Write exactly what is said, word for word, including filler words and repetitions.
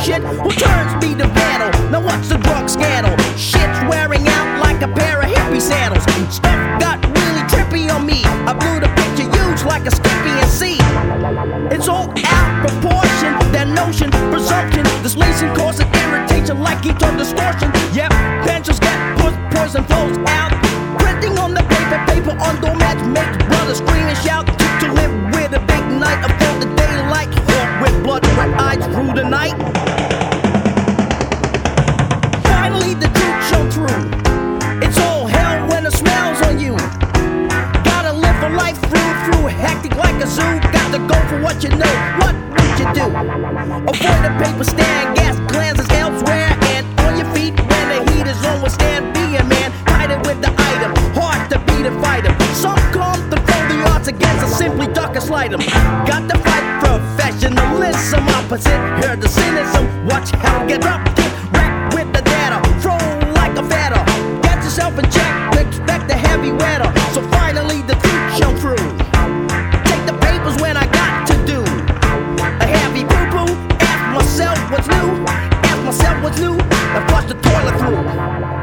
shit? Who turns me to battle? Now what's the drug scandal? Shit's wearing out like a pair of hippie sandals. Stuff got really trippy on me. I blew the picture huge like a Skippy and C. It's all out proportion, that notion, presumption. This lacing causes irritation like heat on distortion. Yep, pencils get put, poison flows out. Printing on the paper, paper on doormats makes brothers scream and shout. To, to live with a big night of all the daylight, haunt with blood red eyes through the night. Finally the truth shone through. It's all hell when the smell's on you. Gotta live for life through, through, hectic like a zoo. Got to go for what you know. What would you do? Avoid the paper stand, gas glances elsewhere, and on your feet when the heat is on. Withstand, be a man, hide it with the item. Hard to beat and fight 'em. Some come to throw the odds against us, simply duck or slide 'em. Got to fight professionalism, opposite, hear the cynicism. Watch how get up, get wrecked with the data. Throw like a feather. Get yourself in check, expect the heavy weather. So finally the truth shone through. Take the papers when I got to do a heavy poo-poo. Ask myself what's new. Ask myself what's new. And flush the toilet through.